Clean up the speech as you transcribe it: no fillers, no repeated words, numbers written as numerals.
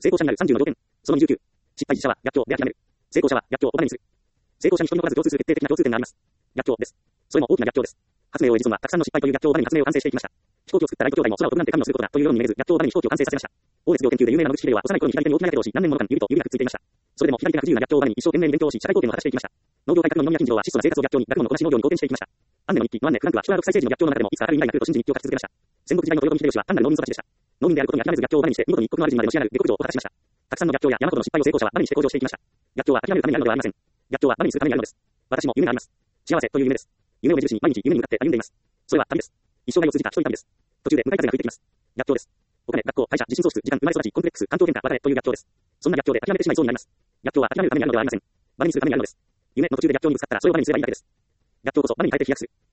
成功者になる30の条件。その29。失敗者は逆境で諦める。成功者は逆境をバネにする。成功者に人に残らず共通する決定的な共通点があります。逆境です。それも大きな逆境です。発明王エジソンはたくさんの失敗という逆境をバネに発明を完成していきました。飛行機を作ったライト兄弟も空を飛ぶなんて神のすることだというように見えず、逆境をバネに飛行機を完成させました。オーレス病研究で有名な野口英世は幼い頃に左手に大きなやけどをし、何年もの間指と指がくっついていました。それでも左手が不自由な逆境をバネに一生懸命に勉強をし、社会貢献を果たしていきました。農業改革の二宮金次郎は質素な生活を逆境に、学問のこなし農業に貢献していきました。アンネの日記のアンネ・フランクは人は独裁政治の逆境の中でもいつか明るい未来が来ると信じ日記を書き続けました。戦国時代の豊臣秀吉は単なる農民育ちでした。農民であることに諦めず逆境をバネにして、見事に一国の主人までのし上がる下克上を果たしました。たくさんの逆境や山ほどの失敗を成功者はバネにして向上していきました。逆境は諦めるためにあるのではありません。逆境はバネにするためにあるのです。私も夢があります。幸せという夢です。夢を目印に毎日夢に向かって歩んでいます。それは旅です。一生涯を通じた一人旅です。途中で向かい風が吹いてきます。逆境です。お金、学校、会社、自信喪失、時間、生まれ育ち、コンプレックス、環境変化、別れという逆境です。そんな逆境で諦めてしまいそうになります。逆境は諦めるためにあるのではありません。バネにするためにあるのです。夢の途中で逆境にぶつかったらそれをバネにすればいいだけです。逆境こそバネに変えて飛躍する。